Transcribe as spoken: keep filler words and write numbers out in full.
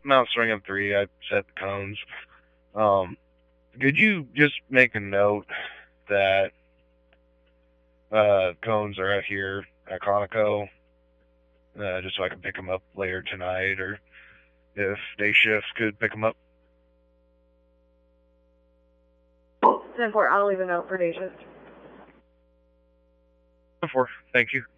Mount Swingham three, I set the cones. Um, could you just make a note that uh, cones are out here at Conoco, uh, just so I can pick them up later tonight, or if day shifts could pick them up? ten four, I'll leave a note for day shift. Before, thank you.